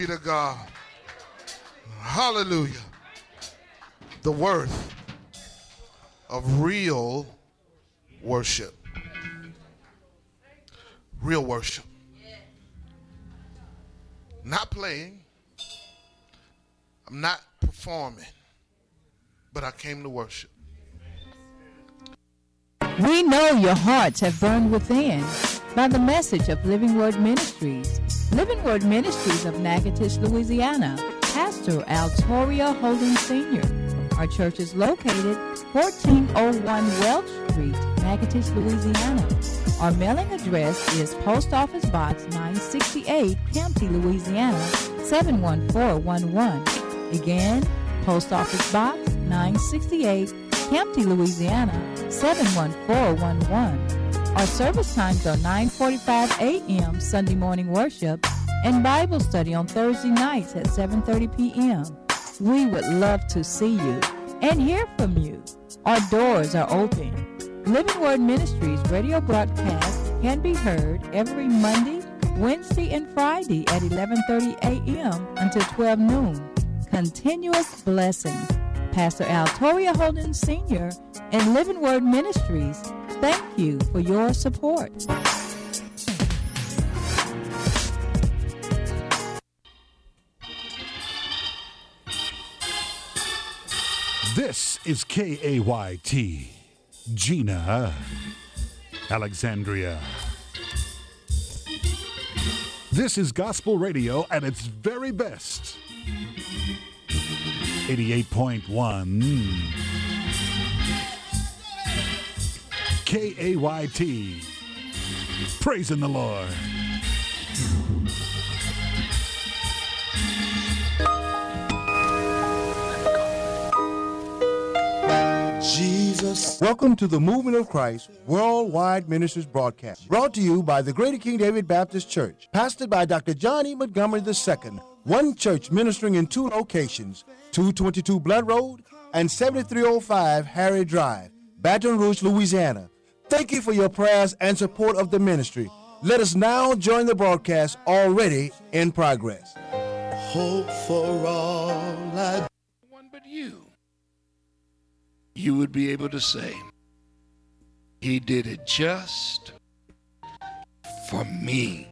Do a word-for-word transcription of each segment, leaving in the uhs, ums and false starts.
Be to God. Hallelujah. The worth of real worship. Real worship. Not playing. I'm not performing. But I came to worship. We know your hearts have burned within by the message of Living Word Ministries. Living Word Ministries of Natchitoches, Louisiana. Pastor Altoria Holden Senior Our church is located fourteen oh one Welch Street, Natchitoches, Louisiana. Our mailing address is Post Office Box nine sixty-eight, Campty, Louisiana, seven one four one one. Again, Post Office Box nine sixty-eight, Campty, Louisiana, seven one four one one. Our service times are nine forty-five a.m. Sunday morning worship and Bible study on Thursday nights at seven thirty p.m. We would love to see you and hear from you. Our doors are open. Living Word Ministries radio broadcast can be heard every Monday, Wednesday, and Friday at eleven thirty a.m. until twelve noon. Continuous blessings. Pastor Altoria Holden Senior and Living Word Ministries, thank you for your support. This is K A Y T, Gina, Alexandria. This is gospel radio at its very best. eighty-eight point one K A Y T, praising the Lord. Jesus. Welcome to the Movement of Christ Worldwide Ministries broadcast, brought to you by the Greater King David Baptist Church, pastored by Doctor John E. Montgomery the Second, one church ministering in two locations, two twenty-two Blood Road and seventy-three oh five Harry Drive, Baton Rouge, Louisiana. Thank you for your prayers and support of the ministry. Let us now join the broadcast already in progress. Hope for all I... One but you. You would be able to say, he did it just for me.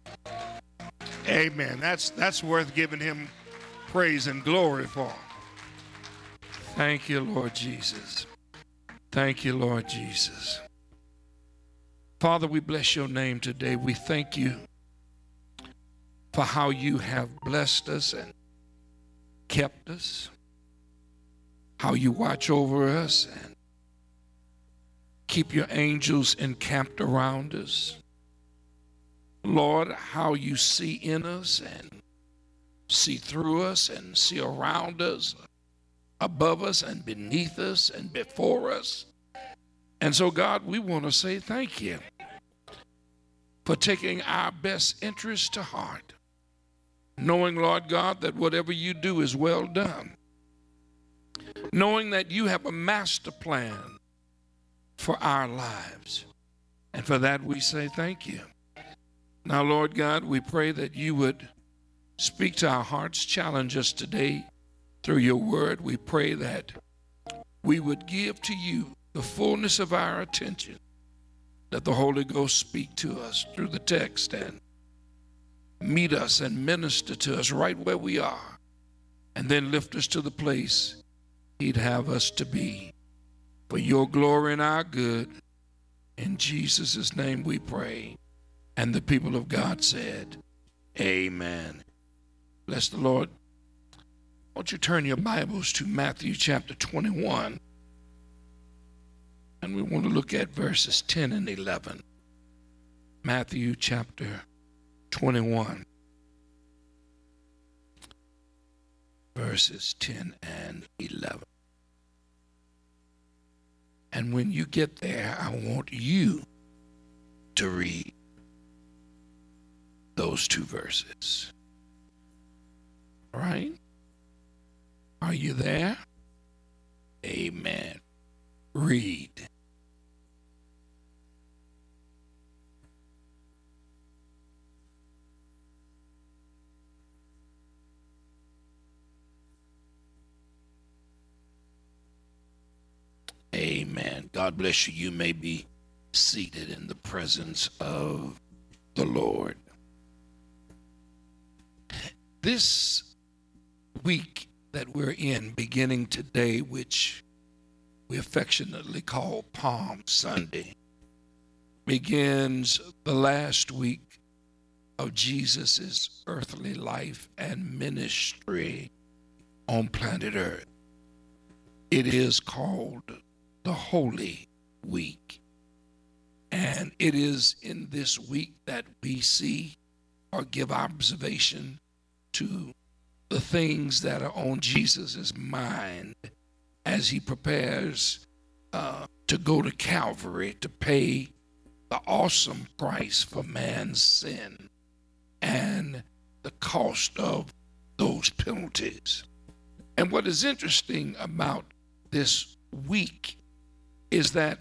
Amen. That's that's worth giving him praise and glory for. Thank you, Lord Jesus. Thank you, Lord Jesus. Father, we bless your name today. We thank you for how you have blessed us and kept us, how you watch over us and keep your angels encamped around us. Lord, how you see in us and see through us and see around us, above us and beneath us and before us. And so, God, we want to say thank you for taking our best interests to heart, knowing, Lord God, that whatever you do is well done, knowing that you have a master plan for our lives. And for that, we say thank you. Now, Lord God, we pray that you would speak to our hearts, challenge us today through your word. We pray that we would give to you the fullness of our attention, that the Holy Ghost speak to us through the text and meet us and minister to us right where we are, and then lift us to the place he'd have us to be. For your glory and our good, in Jesus' name we pray. And the people of God said, amen. Bless the Lord. Won't you turn your Bibles to Matthew chapter twenty-one. And we want to look at verses ten and eleven. Matthew chapter twenty-one. Verses ten and eleven. And when you get there, I want you to read those two verses. All right? Are you there? Amen. Read. Amen. God bless you. You may be seated in the presence of the Lord. This week that we're in, beginning today, which we affectionately call Palm Sunday, begins the last week of Jesus's earthly life and ministry on planet Earth. It is called the Holy Week. And it is in this week that we see or give observation to the things that are on Jesus's mind as he prepares uh, to go to Calvary to pay the awesome price for man's sin and the cost of those penalties. And what is interesting about this week is that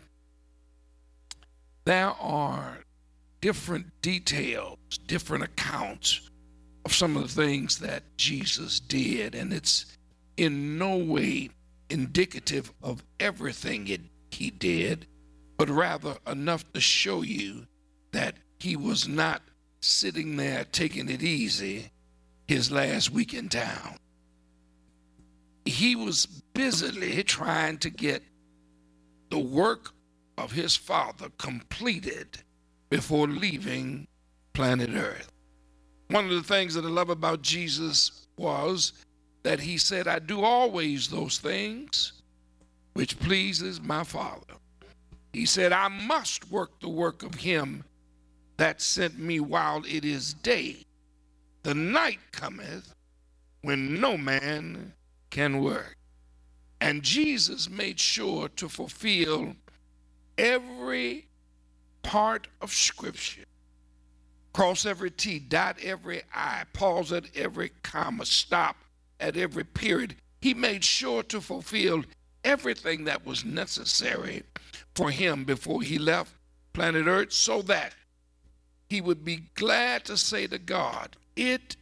there are different details, different accounts of some of the things that Jesus did, and it's in no way indicative of everything it, he did, but rather enough to show you that he was not sitting there taking it easy his last week in town. He was busily trying to get the work of his Father completed before leaving planet Earth. One of the things that I love about Jesus was that he said, I do always those things which pleases my Father. He said, I must work the work of him that sent me while it is day. The night cometh when no man can work. And Jesus made sure to fulfill every part of Scripture. Cross every T, dot every I, pause at every comma, stop at every period. He made sure to fulfill everything that was necessary for him before he left planet Earth, so that he would be glad to say to God, it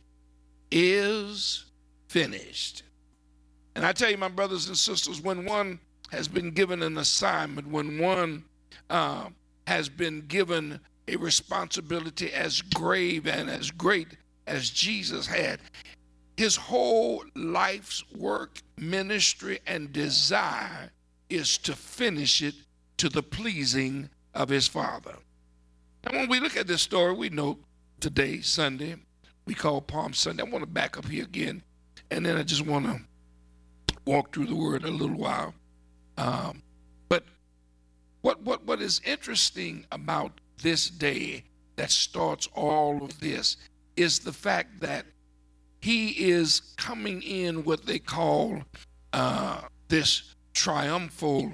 is finished. And I tell you, my brothers and sisters, when one has been given an assignment, when one uh, has been given a responsibility as grave and as great as Jesus had, his whole life's work, ministry, and desire is to finish it to the pleasing of his Father. And when we look at this story, we know today, Sunday, we call Palm Sunday. I want to back up here again, and then I just want to walk through the word a little while. Um, but what what what is interesting about this day that starts all of this is the fact that he is coming in what they call uh, this triumphal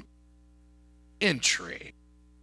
entry.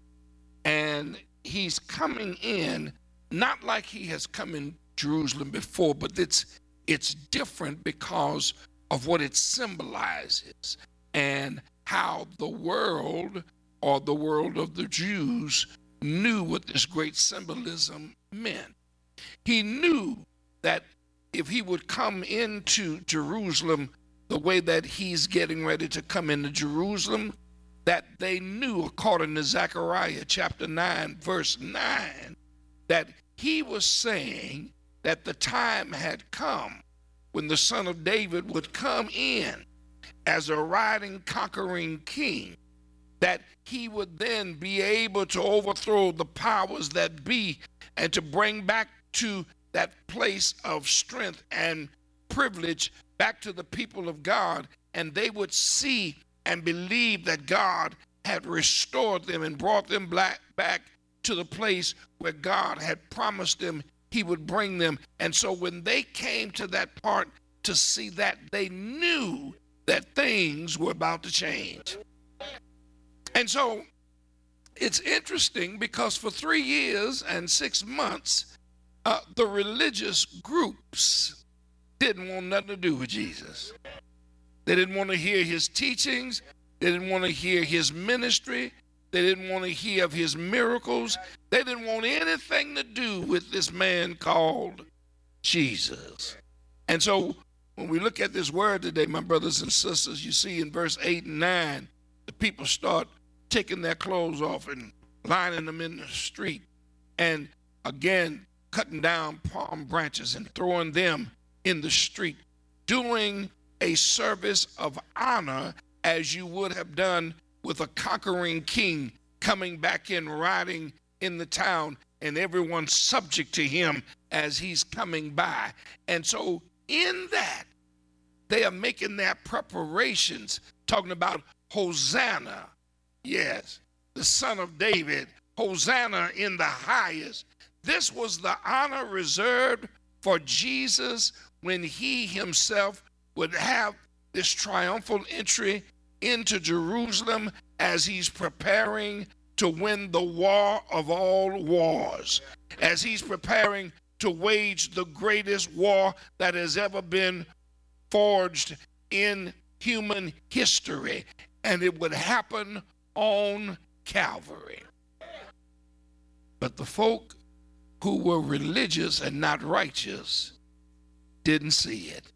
And he's coming in not like he has come in Jerusalem before, but it's it's different because of what it symbolizes and how the world, or the world of the Jews, knew what this great symbolism meant. He knew that if he would come into Jerusalem the way that he's getting ready to come into Jerusalem, that they knew, according to Zechariah chapter nine, verse nine, that he was saying that the time had come when the Son of David would come in as a riding, conquering king, that he would then be able to overthrow the powers that be and to bring back to that place of strength and privilege back to the people of God, and they would see and believe that God had restored them and brought them back to the place where God had promised them he would bring them. And so when they came to that part to see that, they knew that things were about to change. And so it's interesting because for three years and six months, uh, the religious groups didn't want nothing to do with Jesus. They didn't want to hear his teachings. They didn't want to hear his ministry. They didn't want to hear of his miracles. They didn't want anything to do with this man called Jesus. And so when we look at this word today, my brothers and sisters, you see in verse eight and nine, the people start taking their clothes off and lining them in the street, and again cutting down palm branches and throwing them in the street, doing a service of honor as you would have done with a conquering king coming back in, riding in the town, and everyone subject to him as he's coming by. And so in that, they are making their preparations, talking about Hosanna, yes, the son of David, Hosanna in the highest. This was the honor reserved for Jesus when he himself would have this triumphal entry into Jerusalem as he's preparing to win the war of all wars, as he's preparing to wage the greatest war that has ever been forged in human history, and it would happen on Calvary. But the folk who were religious and not righteous didn't see it.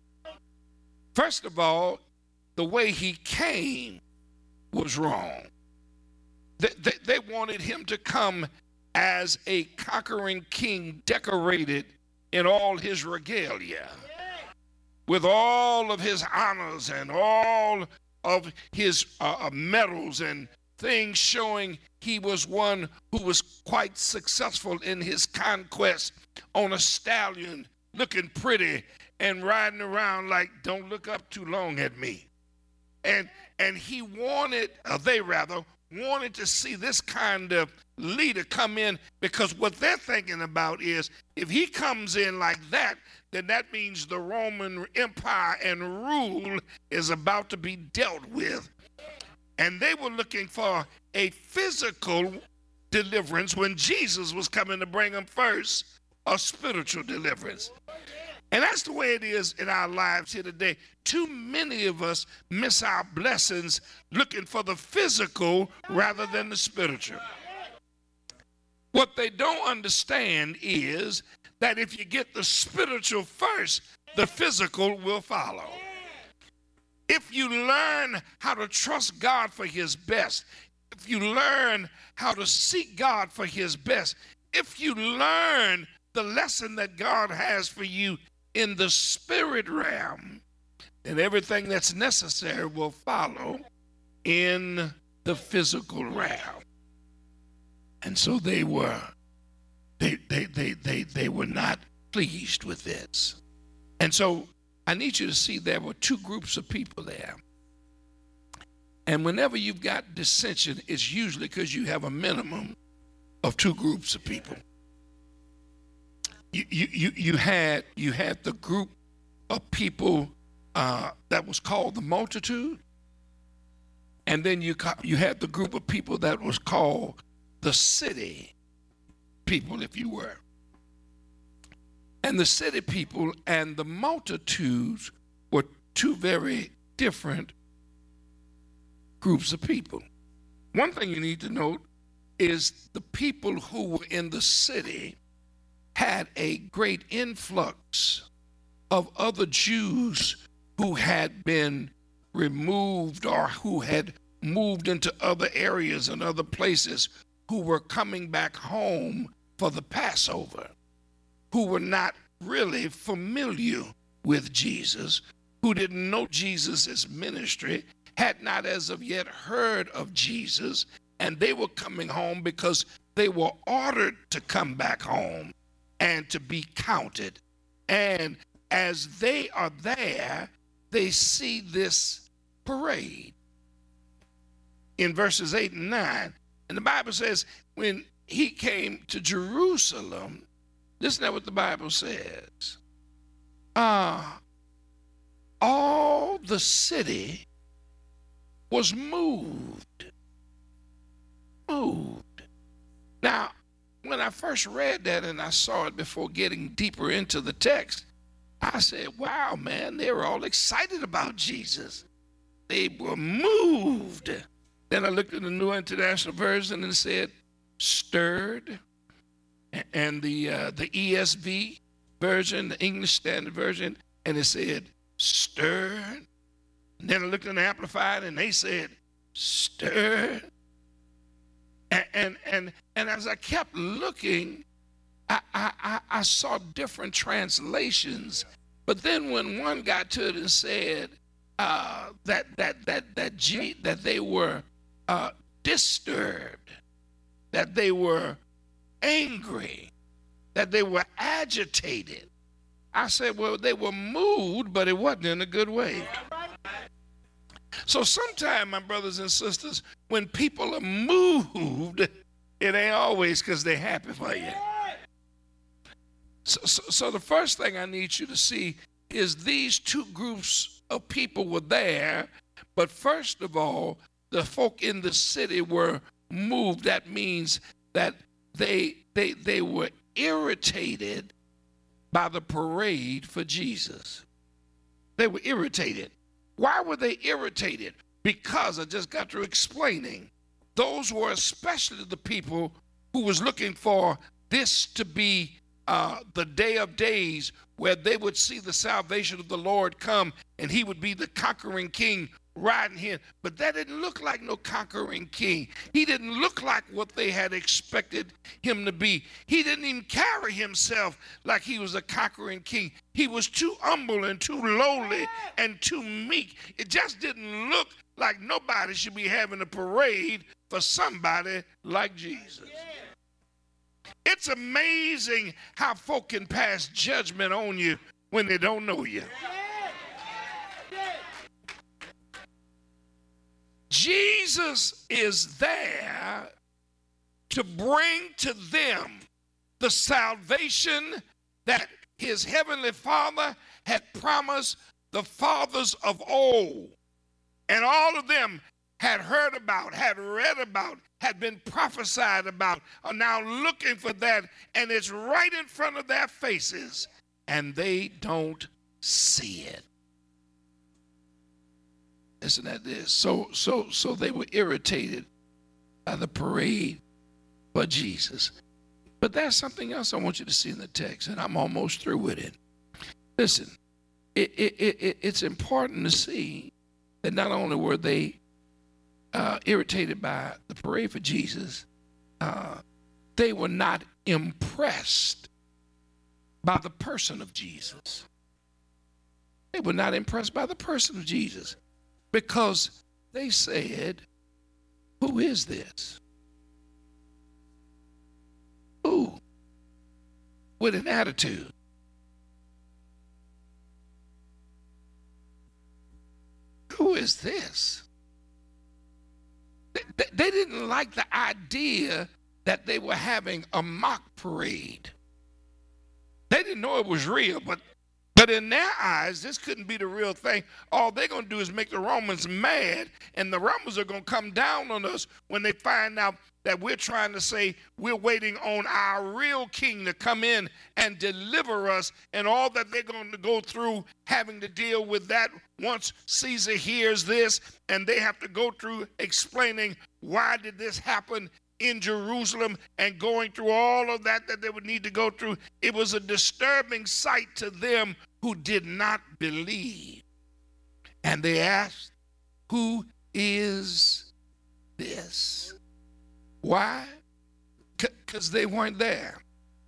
First of all, the way he came was wrong. They, they, they wanted him to come as a conquering king, decorated in all his regalia, with all of his honors and all of his uh, medals and things showing he was one who was quite successful in his conquest, on a stallion, looking pretty and riding around like, don't look up too long at me. And and he wanted, or they rather, wanted to see this kind of leader come in, because what they're thinking about is, if he comes in like that, then that means the Roman Empire and rule is about to be dealt with. And they were looking for a physical deliverance when Jesus was coming to bring them first a spiritual deliverance. And that's the way it is in our lives here today. Too many of us miss our blessings looking for the physical rather than the spiritual. What they don't understand is that if you get the spiritual first, the physical will follow. If you learn how to trust God for his best, if you learn how to seek God for his best, if you learn the lesson that God has for you in the spirit realm, then everything that's necessary will follow in the physical realm. And so they were, they, they, they, they, they were not pleased with this. And so I need you to see there were two groups of people there. And whenever you've got dissension, it's usually because you have a minimum of two groups of people. You, you, you, you, had, you had the group of people uh, that was called the multitude. And then you, you had the group of people that was called the city people, if you were. And the city people and the multitudes were two very different groups of people. One thing you need to note is the people who were in the city had a great influx of other Jews who had been removed or who had moved into other areas and other places, who were coming back home for the Passover, who were not really familiar with Jesus, who didn't know Jesus' ministry, had not as of yet heard of Jesus, and they were coming home because they were ordered to come back home and to be counted. And as they are there, they see this parade in verses eight and nine. And the Bible says, when he came to Jerusalem, listen to what the Bible says. Uh, all the city was moved. Moved. Now, when I first read that and I saw it before getting deeper into the text, I said, wow, man, they were all excited about Jesus. They were moved. Then I looked at the New International Version and it said, stirred. And the uh, the E S V version, the English Standard Version, and it said, stirred. And then I looked in the Amplified and they said, stirred. And and and, and as I kept looking, I, I, I, I saw different translations. But then when one got to it and said uh, that that that that G, that they were uh, disturbed, that they were angry, that they were agitated, I said, well, they were moved, but it wasn't in a good way. So sometimes, my brothers and sisters, when people are moved, it ain't always because they're happy for you. So, so, so the first thing I need you to see is these two groups of people were there, but first of all, the folk in the city were moved. That means that they they they were irritated by the parade for Jesus. They were irritated. Why were they irritated? Because I just got through explaining. Those were especially the people who was looking for this to be uh, the day of days where they would see the salvation of the Lord come and he would be the conquering king riding here. But that didn't look like no conquering king. He didn't look like what they had expected him to be. He didn't even carry himself like he was a conquering king. He was too humble and too lowly and too meek. It just didn't look like nobody should be having a parade for somebody like Jesus. It's amazing how folk can pass judgment on you when they don't know you. Jesus is there to bring to them the salvation that his heavenly Father had promised the fathers of old. And all of them had heard about, had read about, had been prophesied about, are now looking for that, and it's right in front of their faces, and they don't see it. Listen to this. So, so, so they were irritated by the parade for Jesus. But there's something else I want you to see in the text, and I'm almost through with it. Listen, it, it, it, it's important to see that not only were they uh, irritated by the parade for Jesus, uh, they were not impressed by the person of Jesus. They were not impressed by the person of Jesus. Because they said, who is this? Who? With an attitude. Who is this? They, they, they didn't like the idea that they were having a mock parade. They didn't know it was real, but But in their eyes, this couldn't be the real thing. All they're going to do is make the Romans mad, and the Romans are going to come down on us when they find out that we're trying to say we're waiting on our real king to come in and deliver us, and all that they're going to go through having to deal with that once Caesar hears this, and they have to go through explaining why did this happen in Jerusalem and going through all of that that they would need to go through. It was a disturbing sight to them who did not believe. And they asked, who is this? Why? Because they weren't there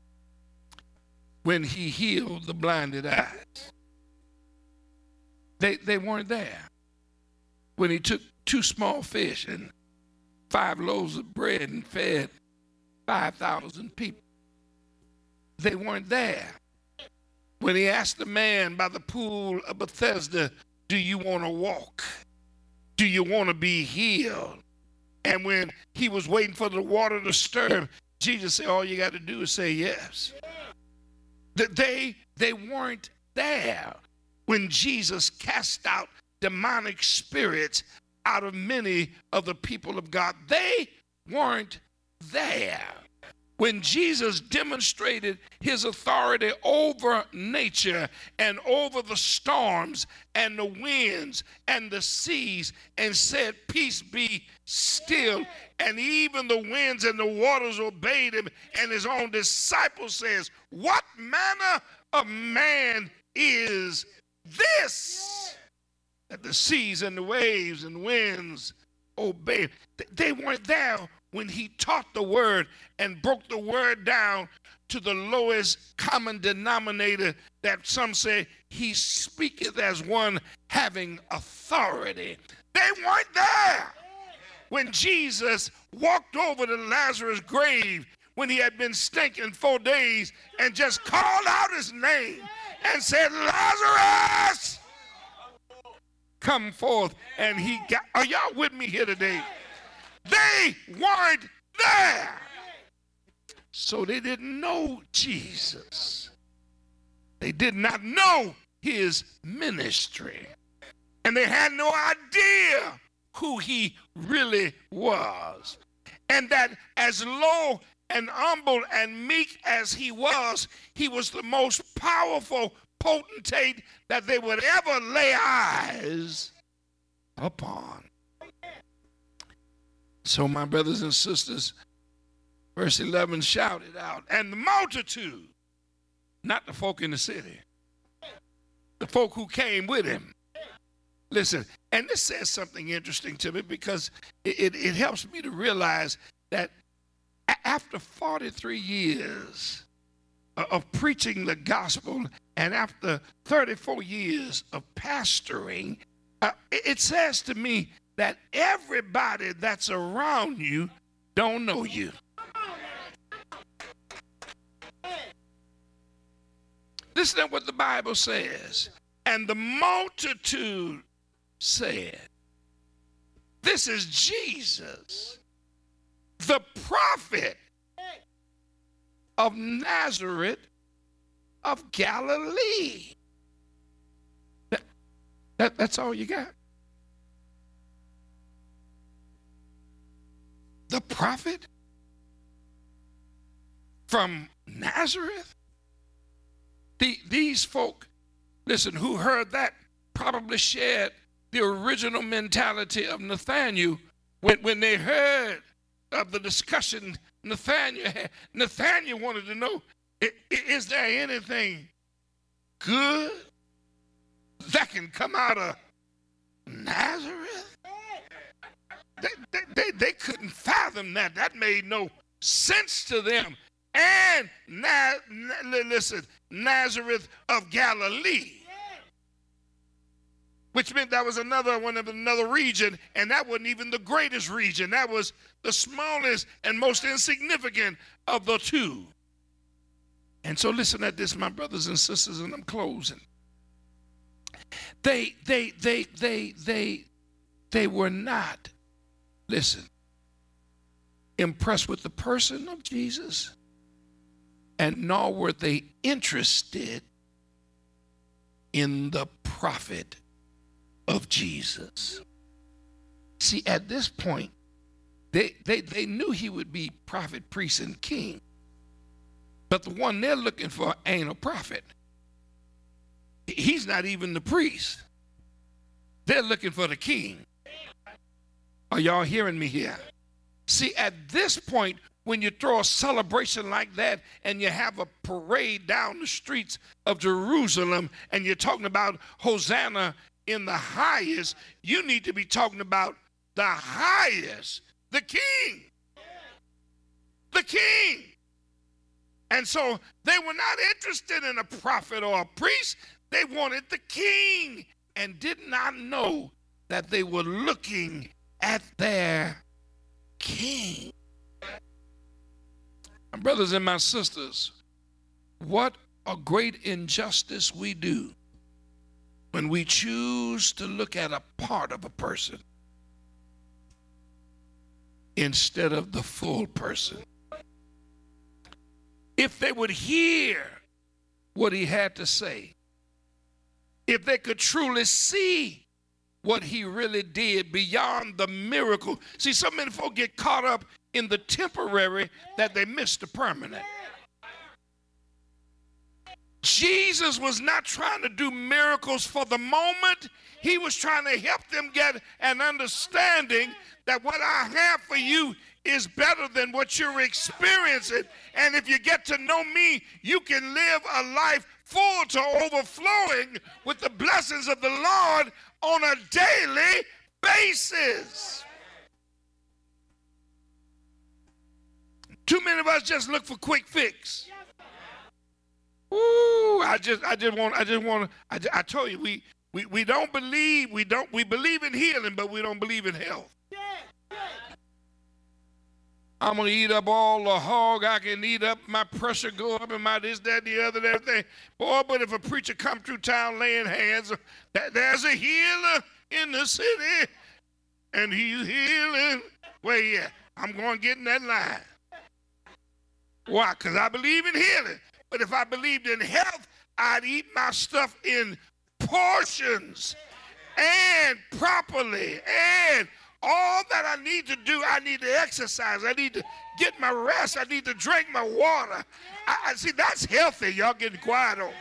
when he healed the blinded eyes. They, they weren't there when he took two small fish and five loaves of bread and fed five thousand people. They weren't there when he asked the man by the pool of Bethesda, do you want to walk? Do you want to be healed? And when he was waiting for the water to stir, Jesus said, all you got to do is say yes. That they, they weren't there when Jesus cast out demonic spirits out of many of the people of God. They weren't there when Jesus demonstrated his authority over nature and over the storms and the winds and the seas and said, peace be still. And even the winds and the waters obeyed him. And his own disciple says, what manner of man is this? That the seas and the waves and winds obey. They weren't there when he taught the word and broke the word down to the lowest common denominator, that some say he speaketh as one having authority. They weren't there when Jesus walked over to Lazarus' grave when he had been stinking four days and just called out his name and said, Lazarus, come forth. And he got, are y'all with me here today? They weren't there. So they didn't know Jesus. They did not know his ministry. And they had no idea who he really was. And that as low and humble and meek as he was, he was the most powerful potentate that they would ever lay eyes upon. So my brothers and sisters, verse eleven shouted out, and the multitude, not the folk in the city, the folk who came with him. Listen, and this says something interesting to me, because it, it, it helps me to realize that after forty-three years of preaching the gospel and after thirty-four years of pastoring, uh, it says to me that everybody that's around you don't know you. Listen to what the Bible says. And the multitude said, this is Jesus, the prophet of Nazareth of Galilee. That, that, that's all you got. The prophet from Nazareth? The, these folk, listen, who heard that probably shared the original mentality of Nathanael when, when they heard of the discussion Nathanael had. Nathanael wanted to know, is there anything good that can come out of Nazareth? They, they, they, they couldn't fathom that. That made no sense to them. And Na, Na, listen, Nazareth of Galilee, which meant that was another one of another region, and that wasn't even the greatest region. That was the smallest and most insignificant of the two. And so listen at this, my brothers and sisters, and I'm closing. They, they, they, they, they, they were not, listen, impressed with the person of Jesus, and nor were they interested in the prophet of Jesus. See, at this point, they, they, they knew he would be prophet, priest, and king. But the one they're looking for ain't a prophet. He's not even the priest. They're looking for the king. Are y'all hearing me here? See, at this point, when you throw a celebration like that and you have a parade down the streets of Jerusalem and you're talking about Hosanna in the highest, you need to be talking about the highest, the king. The king. And so they were not interested in a prophet or a priest. They wanted the king and did not know that they were looking at their king. My brothers and my sisters, what a great injustice we do when we choose to look at a part of a person instead of the full person. If they would hear what he had to say, if they could truly see what he really did beyond the miracle. See, so many folk get caught up in the temporary that they miss the permanent. Jesus was not trying to do miracles for the moment. He was trying to help them get an understanding that what I have for you is better than what you're experiencing. And if you get to know me, you can live a life full to overflowing with the blessings of the Lord on a daily basis. Too many of us just look for quick fix. Ooh, I just, I just want, I just want to. I, I told you, we, we, we don't believe, we don't, we believe in healing, but we don't believe in health. I'm gonna eat up all the hog I can eat up. My pressure go up, and my this, that, the other, and everything. Boy, but if a preacher come through town laying hands, that there's a healer in the city, and he's healing. Well, yeah, I'm going to get in that line. Why? Because I believe in healing. But if I believed in health, I'd eat my stuff in portions and properly. And all that I need to do, I need to exercise. I need to get my rest. I need to drink my water. I, I see, that's healthy. Y'all getting quiet on.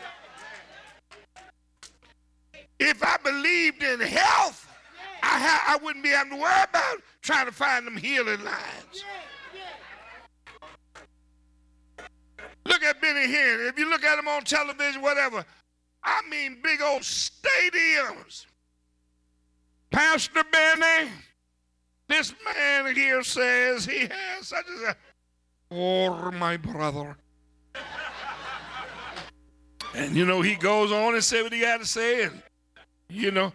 If I believed in health, I, ha- I wouldn't be having to worry about trying to find them healing lines. Look at Benny Hinn. If you look at him on television, whatever, I mean big old stadiums. Pastor Benny, this man here says he has such as a, oh, my brother. And, you know, he goes on and say what he got to say, and, you know,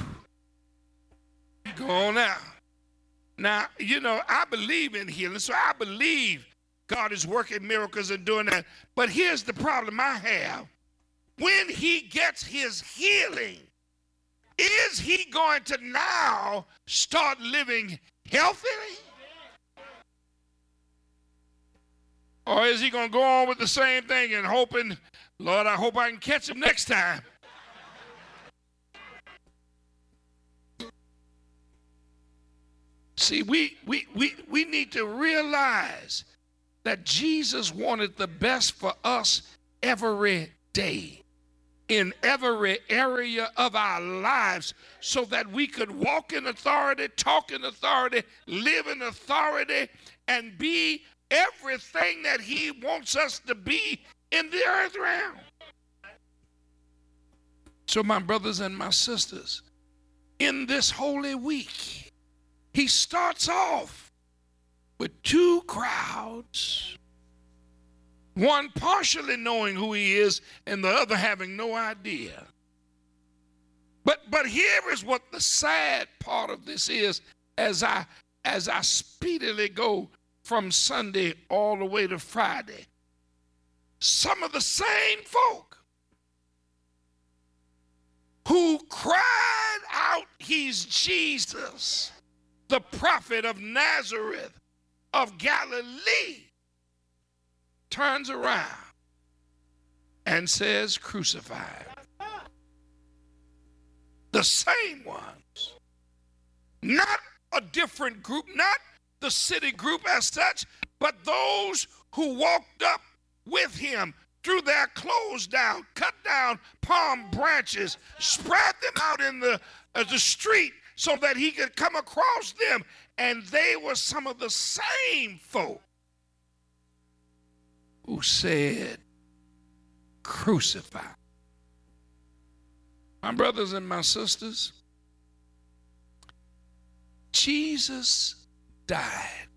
he go on now. Now, you know, I believe in healing, so I believe God is working miracles and doing that. But here's the problem I have. When he gets his healing, is he going to now start living healthily? Or is he going to go on with the same thing and hoping, Lord, I hope I can catch him next time? See, we, we, we, we need to realize that Jesus wanted the best for us every day, in every area of our lives, so that we could walk in authority, talk in authority, live in authority, and be everything that he wants us to be in the earth realm. So my brothers and my sisters, in this holy week, he starts off with two crowds, one partially knowing who he is and the other having no idea. But but here is what the sad part of this is, as I as I speedily go from Sunday all the way to Friday. Some of the same folk who cried out, he's Jesus, the prophet of Nazareth of Galilee, turns around and says, crucify him. The same ones. Not a different group, not the city group as such, but those who walked up with him, threw their clothes down, cut down palm branches, spread them out in the, uh, the street so that he could come across them. And they were some of the same folk who said, crucify. My brothers and my sisters, Jesus died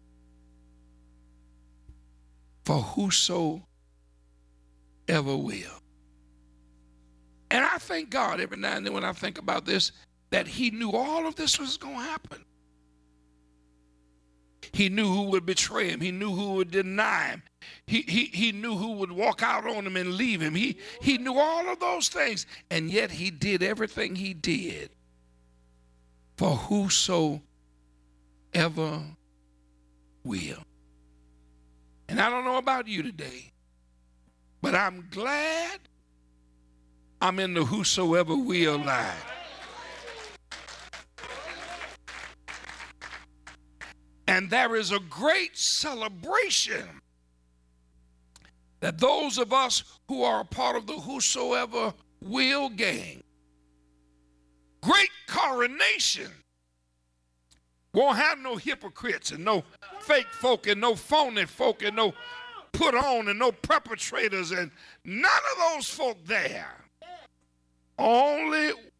for whoso ever will. And I thank God every now and then when I think about this, that he knew all of this was going to happen. He knew who would betray him. He knew who would deny him. He, he, he knew who would walk out on him and leave him. He, he knew all of those things. And yet he did everything he did for whoso ever will. And I don't know about you today, but I'm glad I'm in the whosoever will line. And there is a great celebration that those of us who are a part of the whosoever will gang, great coronation, won't have no hypocrites and no fake folk and no phony folk and no put on and no perpetrators and none of those folk there. Only